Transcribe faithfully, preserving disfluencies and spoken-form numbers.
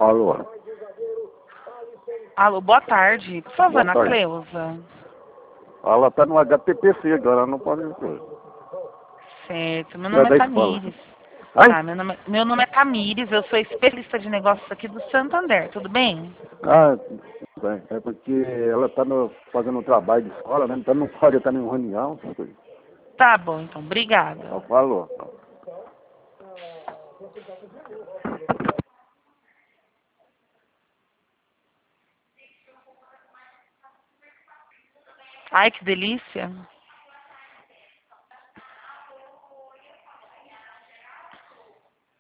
Alô. Alô, boa tarde. Por favor, Boa Ana tarde. Cleusa. Ela tá no H T P C agora, não pode ver. Certo. Meu Não é nome é da escola. Tamires. Ai? Tá, meu nome, meu nome é Tamires, eu sou especialista de negócios aqui do Santander, tudo bem? Ah, bem, é porque ela tá no, fazendo um trabalho de escola, né? Então não pode estar em reunião. essas coisas. Tá bom, então, obrigada. Ela falou. Ai, que delícia.